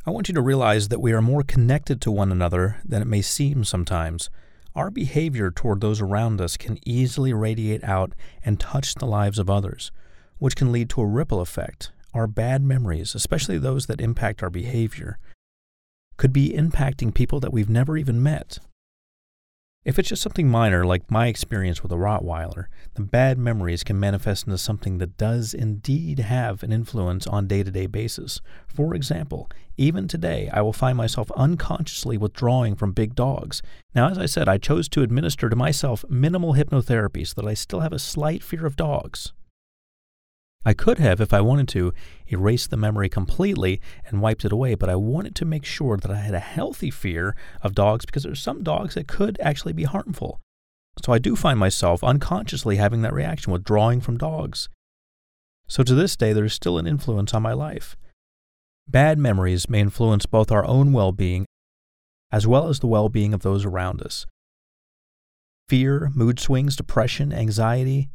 I want you to realize that we are more connected to one another than it may seem sometimes. Our behavior toward those around us can easily radiate out and touch the lives of others, which can lead to a ripple effect. Our bad memories, especially those that impact our behavior, could be impacting people that we've never even met. If it's just something minor, like my experience with a Rottweiler, the bad memories can manifest into something that does indeed have an influence on a day-to-day basis. For example, even today, I will find myself unconsciously withdrawing from big dogs. Now, as I said, I chose to administer to myself minimal hypnotherapy so that I still have a slight fear of dogs. I could have, if I wanted to, erased the memory completely and wiped it away, but I wanted to make sure that I had a healthy fear of dogs because there's some dogs that could actually be harmful. So I do find myself unconsciously having that reaction, withdrawing from dogs. So to this day, there's still an influence on my life. Bad memories may influence both our own well-being as well as the well-being of those around us. Fear, mood swings, depression, anxiety,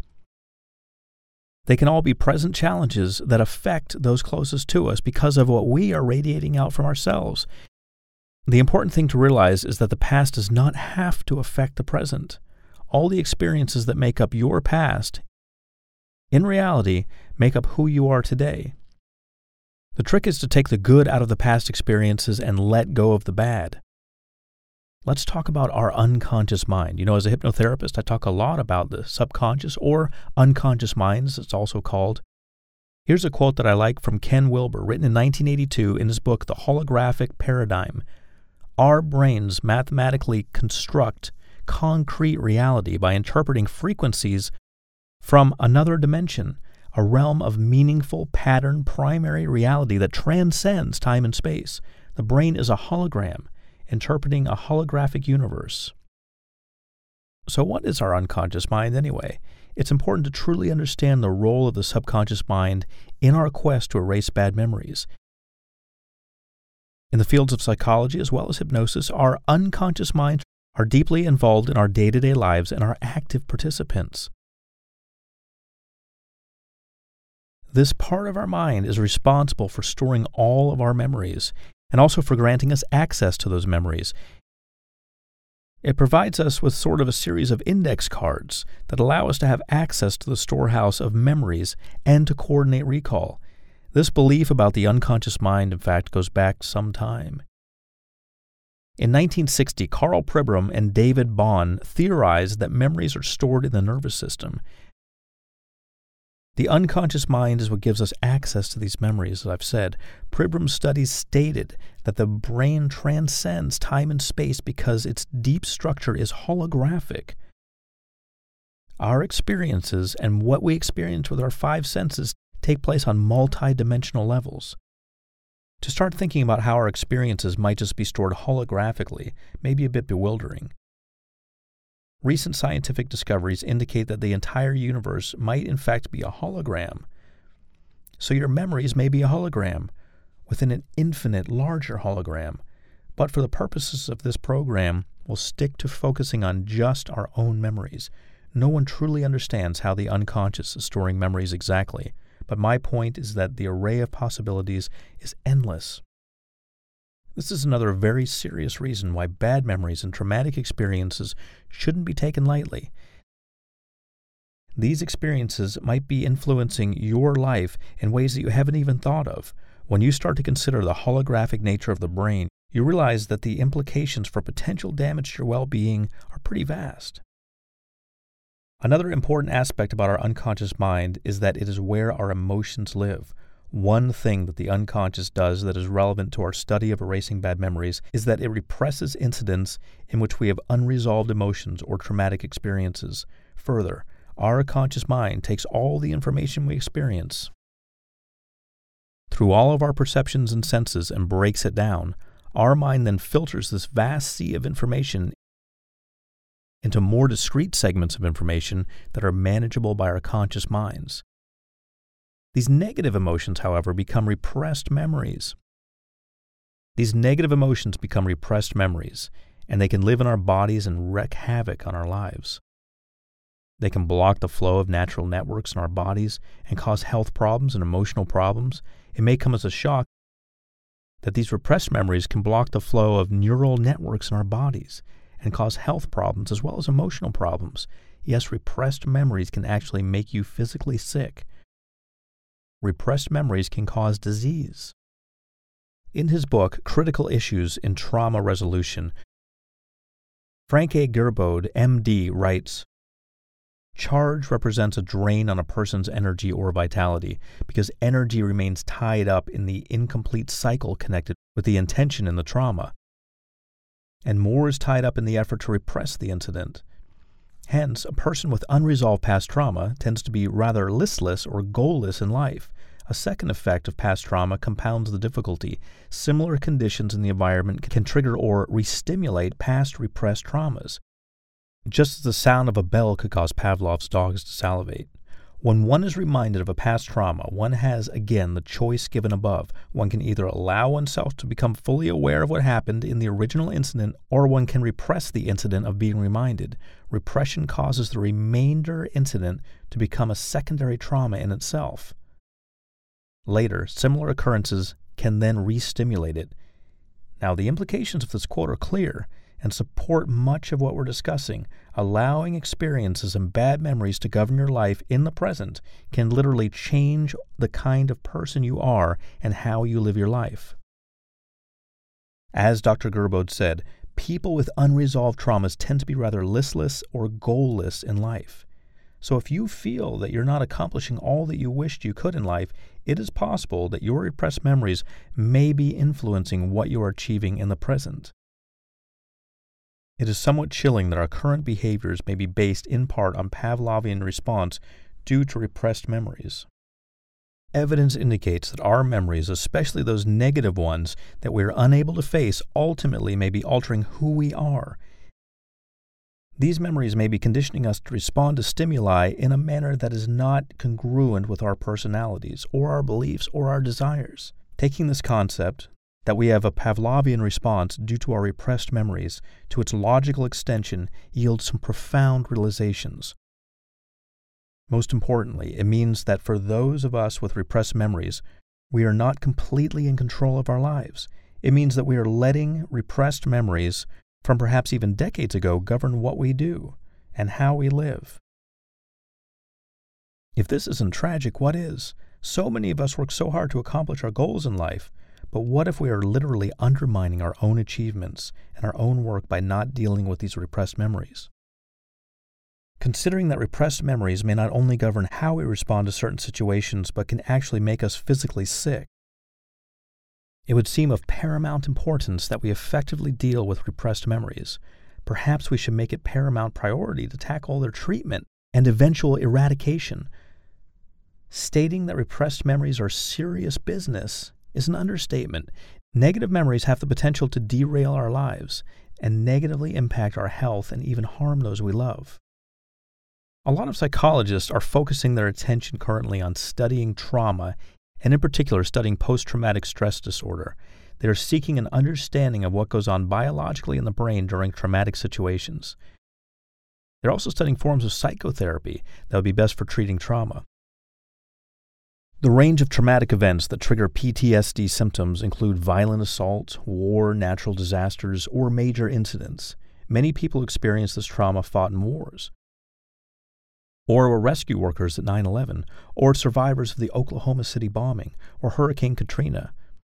they can all be present challenges that affect those closest to us because of what we are radiating out from ourselves. The important thing to realize is that the past does not have to affect the present. All the experiences that make up your past, in reality, make up who you are today. The trick is to take the good out of the past experiences and let go of the bad. Let's talk about our unconscious mind. As a hypnotherapist, I talk a lot about the subconscious or unconscious minds, it's also called. Here's a quote that I like from Ken Wilber, written in 1982 in his book, The Holographic Paradigm. Our brains mathematically construct concrete reality by interpreting frequencies from another dimension, a realm of meaningful pattern primary reality that transcends time and space. The brain is a hologram, interpreting a holographic universe. So what is our unconscious mind anyway? It's important to truly understand the role of the subconscious mind in our quest to erase bad memories. In the fields of psychology as well as hypnosis, our unconscious minds are deeply involved in our day-to-day lives and are active participants. This part of our mind is responsible for storing all of our memories and also for granting us access to those memories. It provides us with sort of a series of index cards that allow us to have access to the storehouse of memories and to coordinate recall. This belief about the unconscious mind, in fact, goes back some time. In 1960, Karl Pribram and David Bohm theorized that memories are stored in the nervous system. The unconscious mind is what gives us access to these memories, as I've said. Pribram's studies stated that the brain transcends time and space because its deep structure is holographic. Our experiences and what we experience with our five senses take place on multi-dimensional levels. To start thinking about how our experiences might just be stored holographically may be a bit bewildering. Recent scientific discoveries indicate that the entire universe might in fact be a hologram. So your memories may be a hologram within an infinite larger hologram. But for the purposes of this program, we'll stick to focusing on just our own memories. No one truly understands how the unconscious is storing memories exactly, but my point is that the array of possibilities is endless. This is another very serious reason why bad memories and traumatic experiences shouldn't be taken lightly. These experiences might be influencing your life in ways that you haven't even thought of. When you start to consider the holographic nature of the brain, you realize that the implications for potential damage to your well-being are pretty vast. Another important aspect about our unconscious mind is that it is where our emotions live. One thing that the unconscious does that is relevant to our study of erasing bad memories is that it represses incidents in which we have unresolved emotions or traumatic experiences. Further, our conscious mind takes all the information we experience through all of our perceptions and senses and breaks it down. Our mind then filters this vast sea of information into more discrete segments of information that are manageable by our conscious minds. These negative emotions, however, become repressed memories. And they can live in our bodies and wreak havoc on our lives. They can block the flow of natural networks in our bodies and cause health problems and emotional problems. It may come as a shock, that these repressed memories can block the flow of neural networks in our bodies and cause health problems as well as emotional problems. Yes, repressed memories can actually make you physically sick. Repressed memories can cause disease. In his book, Critical Issues in Trauma Resolution, Frank A. Gerbode, M.D., writes, "Charge represents a drain on a person's energy or vitality because energy remains tied up in the incomplete cycle connected with the intention in the trauma, and more is tied up in the effort to repress the incident. Hence, a person with unresolved past trauma tends to be rather listless or goalless in life. A second effect of past trauma compounds the difficulty. Similar conditions in the environment can trigger or re-stimulate past repressed traumas, just as the sound of a bell could cause Pavlov's dogs to salivate. When one is reminded of a past trauma, one has, again, the choice given above. One can either allow oneself to become fully aware of what happened in the original incident, or one can repress the incident of being reminded. Repression causes the remainder incident to become a secondary trauma in itself. Later, similar occurrences can then re-stimulate it." Now, the implications of this quote are clear and support much of what we're discussing. Allowing experiences and bad memories to govern your life in the present can literally change the kind of person you are and how you live your life. As Dr. Gerbode said, people with unresolved traumas tend to be rather listless or goalless in life. So if you feel that you're not accomplishing all that you wished you could in life, it is possible that your repressed memories may be influencing what you are achieving in the present. It is somewhat chilling that our current behaviors may be based in part on Pavlovian response due to repressed memories. Evidence indicates that our memories, especially those negative ones that we are unable to face, ultimately may be altering who we are. These memories may be conditioning us to respond to stimuli in a manner that is not congruent with our personalities or our beliefs or our desires. Taking this concept, that we have a Pavlovian response due to our repressed memories, to its logical extension, yields some profound realizations. Most importantly, it means that for those of us with repressed memories, we are not completely in control of our lives. It means that we are letting repressed memories from perhaps even decades ago govern what we do and how we live. If this isn't tragic, what is? So many of us work so hard to accomplish our goals in life, but what if we are literally undermining our own achievements and our own work by not dealing with these repressed memories? Considering that repressed memories may not only govern how we respond to certain situations, but can actually make us physically sick, it would seem of paramount importance that we effectively deal with repressed memories. Perhaps we should make it paramount priority to tackle their treatment and eventual eradication. Stating that repressed memories are serious business is an understatement. Negative memories have the potential to derail our lives and negatively impact our health and even harm those we love. A lot of psychologists are focusing their attention currently on studying trauma, and in particular studying post-traumatic stress disorder. They are seeking an understanding of what goes on biologically in the brain during traumatic situations. They're also studying forms of psychotherapy that would be best for treating trauma. The range of traumatic events that trigger PTSD symptoms include violent assault, war, natural disasters, or major incidents. Many people experience this trauma fought in wars, or were rescue workers at 9/11, or survivors of the Oklahoma City bombing, or Hurricane Katrina,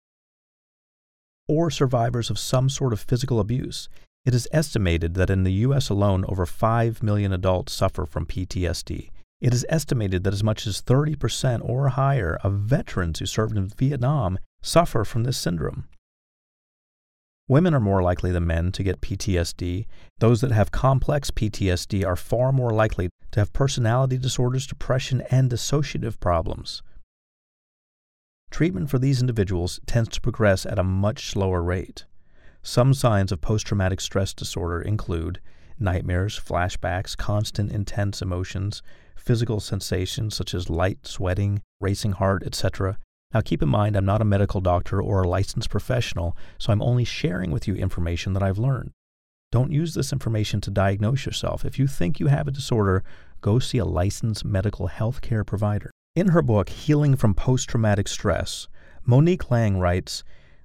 or survivors of some sort of physical abuse. It is estimated that in the U.S. alone, over 5 million adults suffer from PTSD. It is estimated that as much as 30% or higher of veterans who served in Vietnam suffer from this syndrome. Women are more likely than men to get PTSD. Those that have complex PTSD are far more likely to have personality disorders, depression, and dissociative problems. Treatment for these individuals tends to progress at a much slower rate. Some signs of post-traumatic stress disorder include nightmares, flashbacks, constant intense emotions, physical sensations such as light sweating, racing heart, etc. Now keep in mind, I'm not a medical doctor or a licensed professional, so I'm only sharing with you information that I've learned. Don't use this information to diagnose yourself. If you think you have a disorder, go see a licensed medical health care provider. In her book, Healing from Post-Traumatic Stress, Monique Lang writes,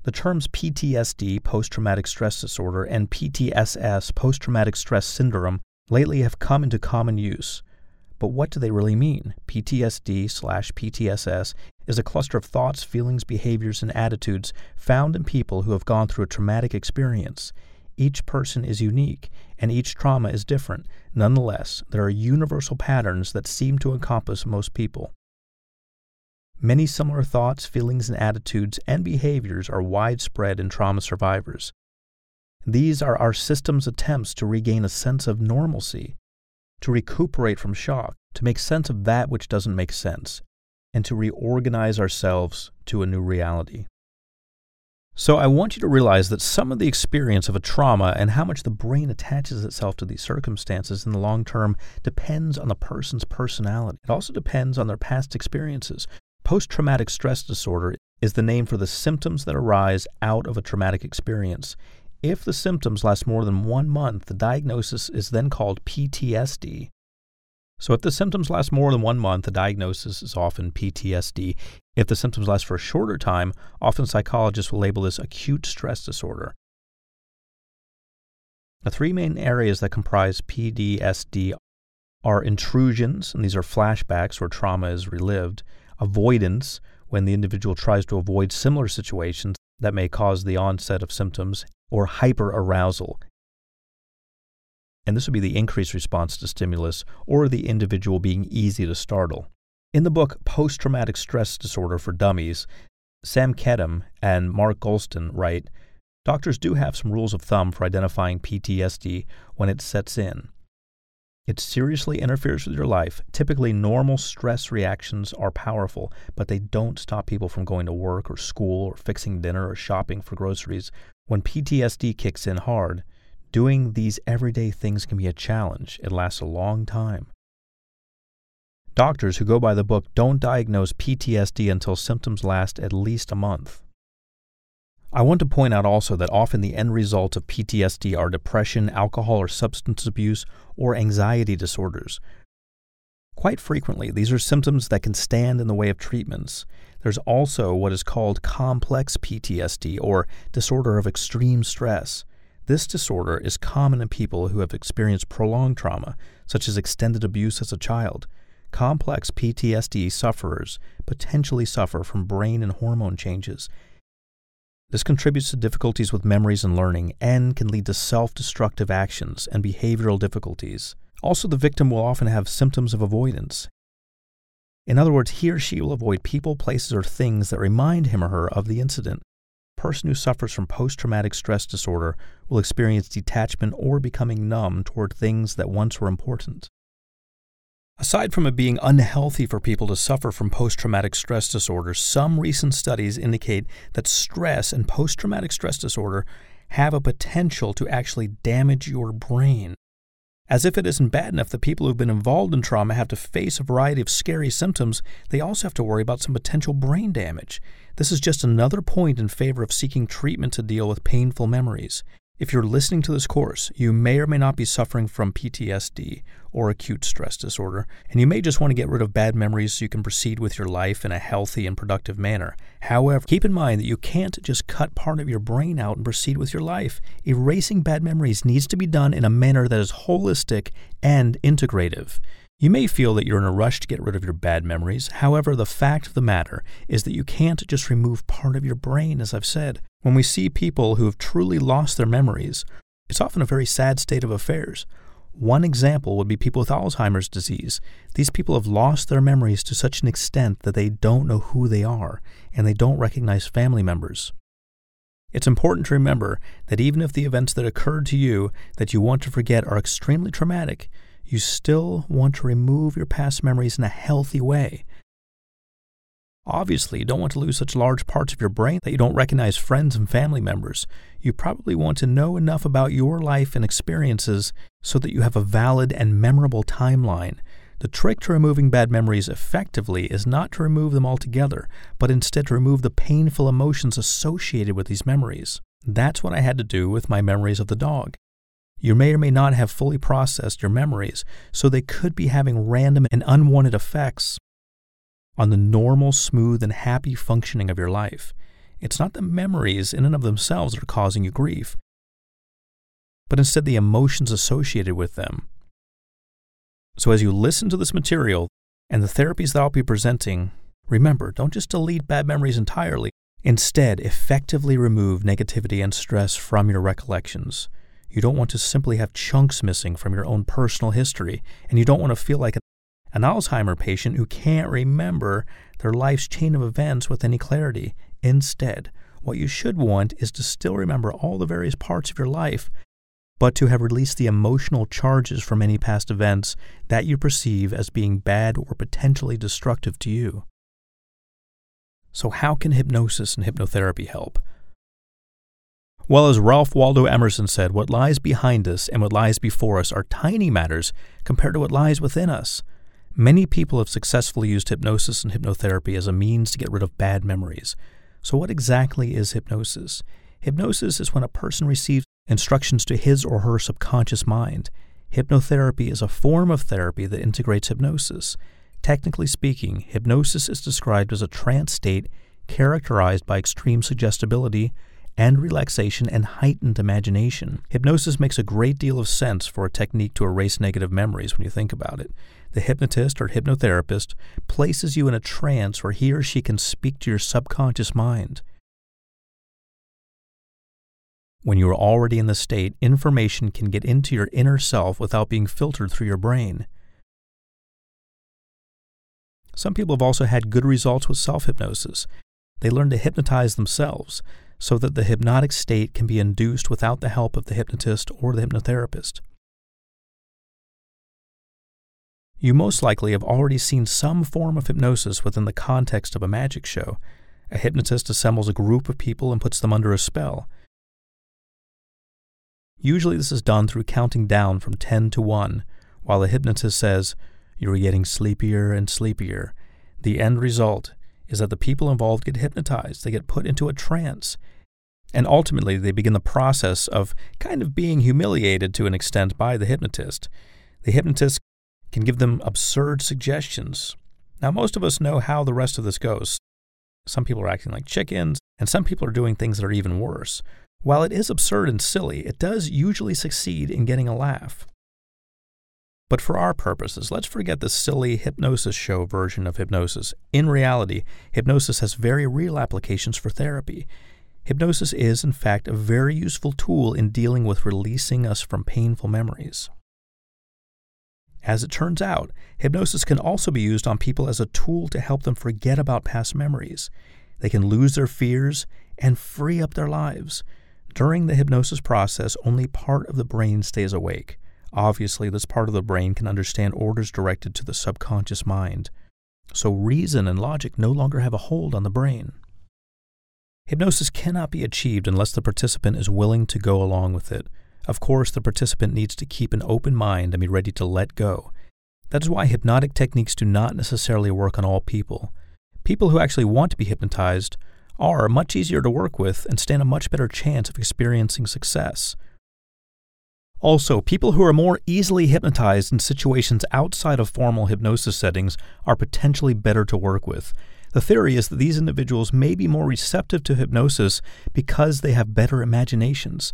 The terms PTSD, post-traumatic stress disorder, and PTSS, post-traumatic stress syndrome, lately have come into common use. But what do they really mean? PTSD/PTSS is a cluster of thoughts, feelings, behaviors, and attitudes found in people who have gone through a traumatic experience. Each person is unique, and each trauma is different. Nonetheless, there are universal patterns that seem to encompass most people. Many similar thoughts, feelings, and attitudes and behaviors are widespread in trauma survivors. These are our system's attempts to regain a sense of normalcy, to recuperate from shock, to make sense of that which doesn't make sense, and to reorganize ourselves to a new reality. So I want you to realize that some of the experience of a trauma and how much the brain attaches itself to these circumstances in the long term depends on the person's personality. It also depends on their past experiences. Post-traumatic stress disorder is the name for the symptoms that arise out of a traumatic experience. If the symptoms last more than 1 month, the diagnosis is then called PTSD. So if the symptoms last more than 1 month, the diagnosis is often PTSD. If the symptoms last for a shorter time, often psychologists will label this acute stress disorder. The 3 main areas that comprise PTSD are intrusions, and these are flashbacks where trauma is relived, avoidance, when the individual tries to avoid similar situations that may cause the onset of symptoms, or hyperarousal. And this would be the increased response to stimulus or the individual being easy to startle. In the book Post-Traumatic Stress Disorder for Dummies, Sam Kedem and Mark Goulston write, doctors do have some rules of thumb for identifying PTSD when it sets in. It seriously interferes with your life. Typically, normal stress reactions are powerful, but they don't stop people from going to work or school or fixing dinner or shopping for groceries. When PTSD kicks in hard, doing these everyday things can be a challenge. It lasts a long time. Doctors who go by the book don't diagnose PTSD until symptoms last at least a month. I want to point out also that often the end result of PTSD are depression, alcohol or substance abuse, or anxiety disorders. Quite frequently, these are symptoms that can stand in the way of treatments. There's also what is called complex PTSD, or disorder of extreme stress. This disorder is common in people who have experienced prolonged trauma, such as extended abuse as a child. Complex PTSD sufferers potentially suffer from brain and hormone changes. This contributes to difficulties with memories and learning and can lead to self-destructive actions and behavioral difficulties. Also, the victim will often have symptoms of avoidance. In other words, he or she will avoid people, places, or things that remind him or her of the incident. A person who suffers from post-traumatic stress disorder will experience detachment or becoming numb toward things that once were important. Aside from it being unhealthy for people to suffer from post-traumatic stress disorder, some recent studies indicate that stress and post-traumatic stress disorder have a potential to actually damage your brain. As if it isn't bad enough that people who've been involved in trauma have to face a variety of scary symptoms, they also have to worry about some potential brain damage. This is just another point in favor of seeking treatment to deal with painful memories. If you're listening to this course, you may or may not be suffering from PTSD or acute stress disorder, and you may just want to get rid of bad memories so you can proceed with your life in a healthy and productive manner. However, keep in mind that you can't just cut part of your brain out and proceed with your life. Erasing bad memories needs to be done in a manner that is holistic and integrative. You may feel that you're in a rush to get rid of your bad memories. However, the fact of the matter is that you can't just remove part of your brain, as I've said. When we see people who have truly lost their memories, it's often a very sad state of affairs. One example would be people with Alzheimer's disease. These people have lost their memories to such an extent that they don't know who they are, and they don't recognize family members. It's important to remember that even if the events that occurred to you that you want to forget are extremely traumatic, you still want to remove your past memories in a healthy way. Obviously, you don't want to lose such large parts of your brain that you don't recognize friends and family members. You probably want to know enough about your life and experiences so that you have a valid and memorable timeline. The trick to removing bad memories effectively is not to remove them altogether, but instead to remove the painful emotions associated with these memories. That's what I had to do with my memories of the dog. You may or may not have fully processed your memories, so they could be having random and unwanted effects on the normal, smooth, and happy functioning of your life. it's not the memories in and of themselves that are causing you grief, but instead the emotions associated with them. So as you listen to this material and the therapies that I'll be presenting, remember, don't just delete bad memories entirely. Instead, effectively remove negativity and stress from your recollections. You don't want to simply have chunks missing from your own personal history, and you don't want to feel like an Alzheimer patient who can't remember their life's chain of events with any clarity. Instead, what you should want is to still remember all the various parts of your life, but to have released the emotional charges from any past events that you perceive as being bad or potentially destructive to you. So how can hypnosis and hypnotherapy help? Well, as Ralph Waldo Emerson said, what lies behind us and what lies before us are tiny matters compared to what lies within us. Many people have successfully used hypnosis and hypnotherapy as a means to get rid of bad memories. So what exactly is hypnosis? Hypnosis is when a person receives instructions to his or her subconscious mind. Hypnotherapy is a form of therapy that integrates hypnosis. Technically speaking, hypnosis is described as a trance state characterized by extreme suggestibility and relaxation and heightened imagination. Hypnosis makes a great deal of sense for a technique to erase negative memories when you think about it. The hypnotist or hypnotherapist places you in a trance where he or she can speak to your subconscious mind. When you are already in the state, information can get into your inner self without being filtered through your brain. Some people have also had good results with self-hypnosis. They learn to hypnotize themselves so that the hypnotic state can be induced without the help of the hypnotist or the hypnotherapist. You most likely have already seen some form of hypnosis within the context of a magic show. A hypnotist assembles a group of people and puts them under a spell. Usually this is done through counting down from 10 to 1, while the hypnotist says, "You're getting sleepier and sleepier." The end result is that the people involved get hypnotized. They get put into a trance. And ultimately, they begin the process of kind of being humiliated to an extent by the hypnotist. The hypnotist can give them absurd suggestions. Now, most of us know how the rest of this goes. Some people are acting like chickens, and some people are doing things that are even worse. While it is absurd and silly, it does usually succeed in getting a laugh. But for our purposes, let's forget the silly hypnosis show version of hypnosis. In reality, hypnosis has very real applications for therapy. Hypnosis is, in fact, a very useful tool in dealing with releasing us from painful memories. As it turns out, hypnosis can also be used on people as a tool to help them forget about past memories. They can lose their fears and free up their lives. During the hypnosis process, only part of the brain stays awake. Obviously, this part of the brain can understand orders directed to the subconscious mind. So reason and logic no longer have a hold on the brain. Hypnosis cannot be achieved unless the participant is willing to go along with it. Of course, the participant needs to keep an open mind and be ready to let go. That is why hypnotic techniques do not necessarily work on all people. People who actually want to be hypnotized are much easier to work with and stand a much better chance of experiencing success. Also, people who are more easily hypnotized in situations outside of formal hypnosis settings are potentially better to work with. The theory is that these individuals may be more receptive to hypnosis because they have better imaginations.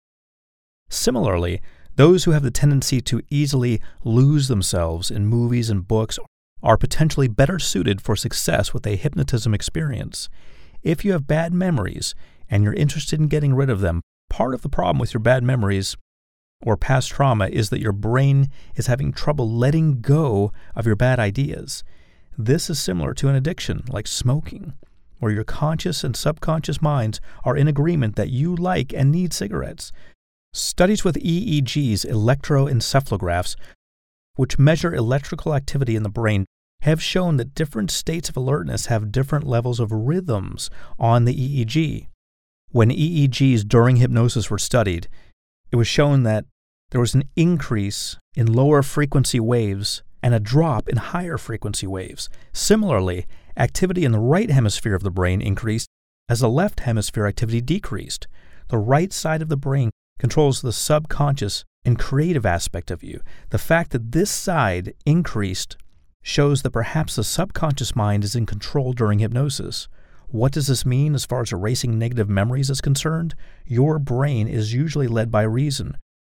Similarly, those who have the tendency to easily lose themselves in movies and books are potentially better suited for success with a hypnotism experience. If you have bad memories and you're interested in getting rid of them, part of the problem with your bad memories or past trauma is that your brain is having trouble letting go of your bad ideas. This is similar to an addiction like smoking, where your conscious and subconscious minds are in agreement that you like and need cigarettes. Studies with EEGs, electroencephalographs, which measure electrical activity in the brain, have shown that different states of alertness have different levels of rhythms on the EEG. When EEGs during hypnosis were studied, it was shown that there was an increase in lower frequency waves and a drop in higher frequency waves. Similarly, activity in the right hemisphere of the brain increased as the left hemisphere activity decreased. The right side of the brain controls the subconscious and creative aspect of you. The fact that this side increased shows that perhaps the subconscious mind is in control during hypnosis. What does this mean as far as erasing negative memories is concerned? Your brain is usually led by reason.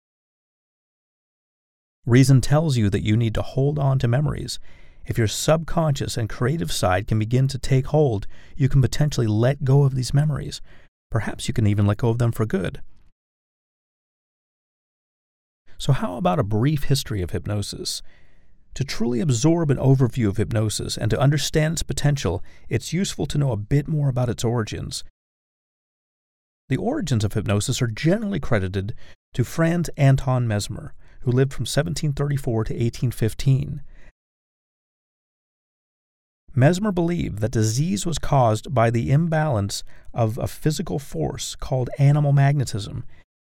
Reason tells you that you need to hold on to memories. If your subconscious and creative side can begin to take hold, you can potentially let go of these memories. Perhaps you can even let go of them for good. So how about a brief history of hypnosis? To truly absorb an overview of hypnosis and to understand its potential, it's useful to know a bit more about its origins. The origins of hypnosis are generally credited to Franz Anton Mesmer, who lived from 1734 to 1815. Mesmer believed that disease was caused by the imbalance of a physical force called animal magnetism.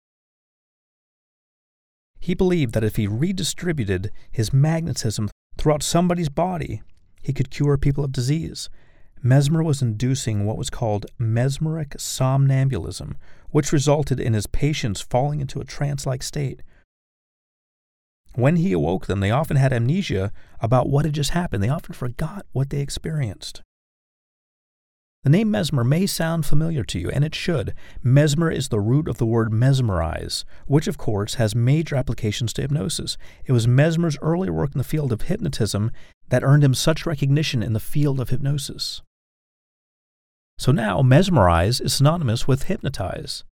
He believed that if he redistributed his magnetism throughout somebody's body, he could cure people of disease. Mesmer was inducing what was called mesmeric somnambulism, which resulted in his patients falling into a trance-like state. When he awoke them, they often had amnesia about what had just happened. They often forgot what they experienced. The name Mesmer may sound familiar to you, and it should. Mesmer is the root of the word mesmerize, which of course has major applications to hypnosis. It was Mesmer's earlier work in the field of hypnotism that earned him such recognition in the field of hypnosis. So now, mesmerize is synonymous with hypnotize.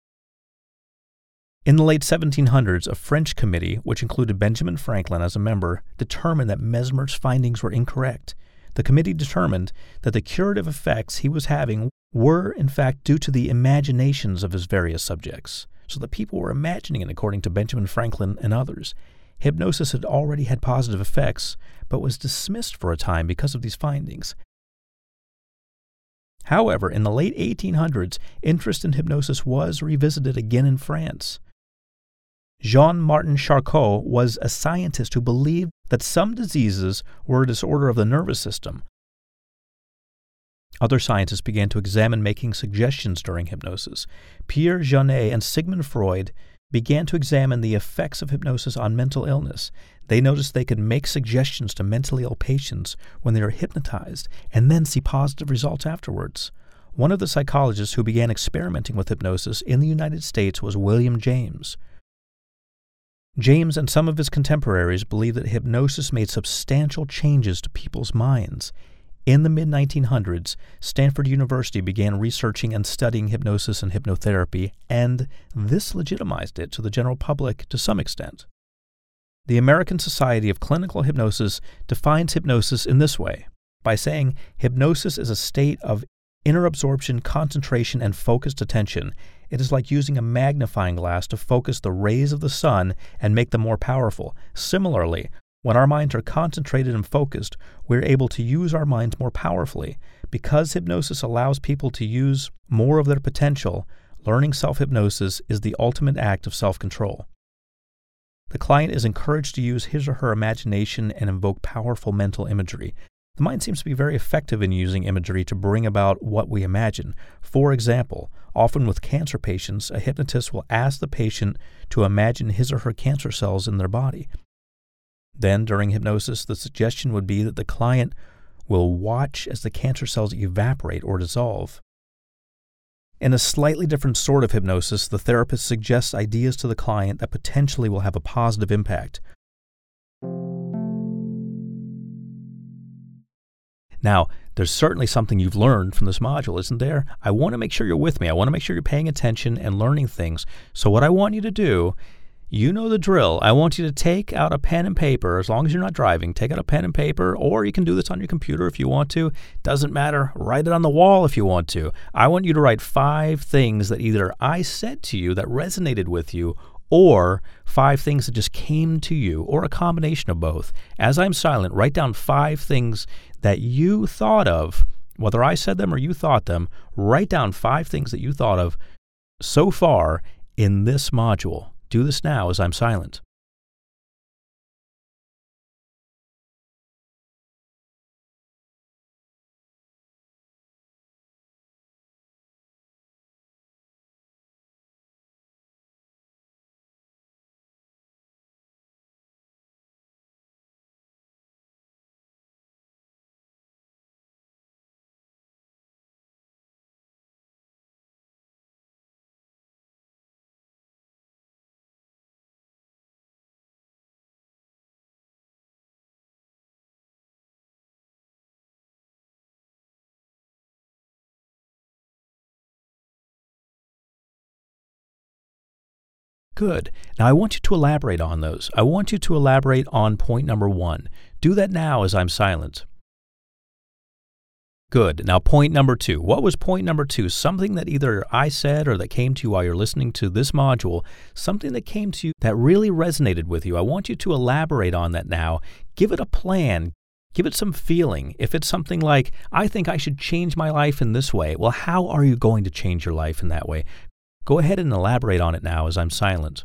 In the late 1700s, a French committee, which included Benjamin Franklin as a member, determined that Mesmer's findings were incorrect. The committee determined that the curative effects he was having were, in fact, due to the imaginations of his various subjects. So the people were imagining it, according to Benjamin Franklin and others. Hypnosis had already had positive effects, but was dismissed for a time because of these findings. However, in the late 1800s, interest in hypnosis was revisited again in France. Jean-Martin Charcot was a scientist who believed that some diseases were a disorder of the nervous system. Other scientists began to examine making suggestions during hypnosis. Pierre Janet and Sigmund Freud began to examine the effects of hypnosis on mental illness. They noticed they could make suggestions to mentally ill patients when they were hypnotized and then see positive results afterwards. One of the psychologists who began experimenting with hypnosis in the United States was William James. James and some of his contemporaries believed that hypnosis made substantial changes to people's minds. In the mid-1900s, Stanford University began researching and studying hypnosis and hypnotherapy, and this legitimized it to the general public to some extent. The American Society of Clinical Hypnosis defines hypnosis in this way, by saying hypnosis is a state of inner absorption, concentration, and focused attention. It is like using a magnifying glass to focus the rays of the sun and make them more powerful. Similarly, when our minds are concentrated and focused, we're able to use our minds more powerfully. Because hypnosis allows people to use more of their potential, learning self-hypnosis is the ultimate act of self-control. The client is encouraged to use his or her imagination and invoke powerful mental imagery. The mind seems to be very effective in using imagery to bring about what we imagine. For example, often with cancer patients, a hypnotist will ask the patient to imagine his or her cancer cells in their body. Then, during hypnosis, the suggestion would be that the client will watch as the cancer cells evaporate or dissolve. In a slightly different sort of hypnosis, the therapist suggests ideas to the client that potentially will have a positive impact. Now, there's certainly something you've learned from this module, isn't there? I want to make sure you're with me. I want to make sure you're paying attention and learning things. So what I want you to do, you know the drill. I want you to take out a pen and paper, as long as you're not driving. Take out a pen and paper, or you can do this on your computer if you want to. Doesn't matter. Write it on the wall if you want to. I want you to write 5 things that either I said to you that resonated with you, or 5 things that just came to you, or a combination of both. As I'm silent, write down 5 things that you thought of, whether I said them or you thought them. Write down 5 things that you thought of so far in this module. Do this now as I'm silent. Good. Now I want you to elaborate on those. I want you to elaborate on point number 1. Do that now as I'm silent. Good. Now point number 2. What was point number 2? Something that either I said or that came to you while you're listening to this module, something that came to you that really resonated with you. I want you to elaborate on that now. Give it a plan. Give it some feeling. If it's something like, I think I should change my life in this way, well, how are you going to change your life in that way? Go ahead and elaborate on it now as I'm silent.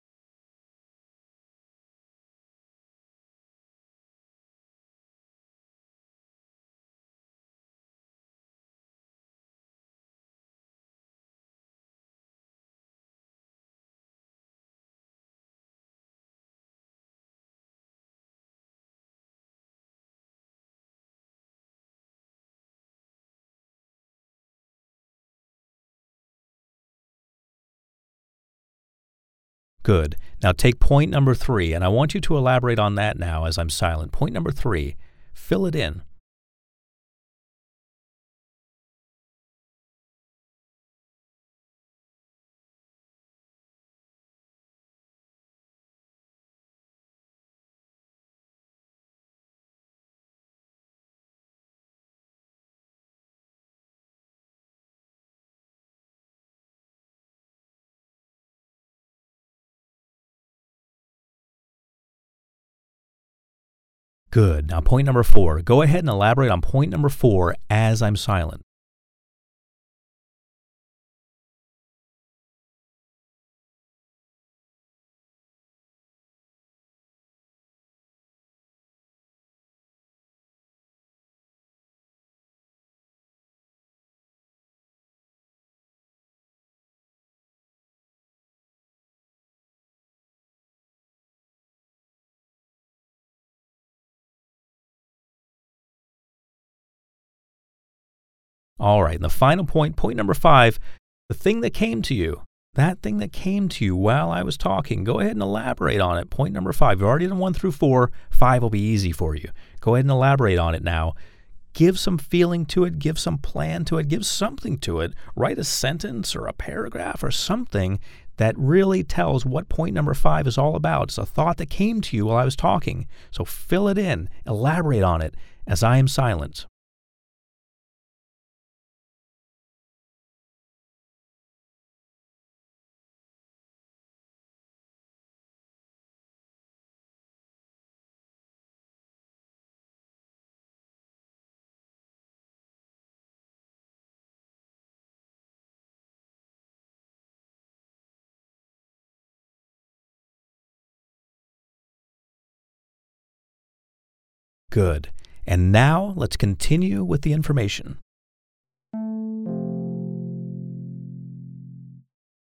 Good. Now take point number 3, and I want you to elaborate on that now as I'm silent. Point number 3, fill it in. Good. Now point number 4, go ahead and elaborate on point number 4 as I'm silent. All right, and the final point, point number 5, the thing that came to you, that thing that came to you while I was talking, go ahead and elaborate on it. Point number 5, you've already done 1 through 4, 5 will be easy for you. Go ahead and elaborate on it now. Give some feeling to it, give some plan to it, give something to it. Write a sentence or a paragraph or something that really tells what point number 5 is all about. It's a thought that came to you while I was talking. So fill it in, elaborate on it as I am silent. Good. And now let's continue with the information.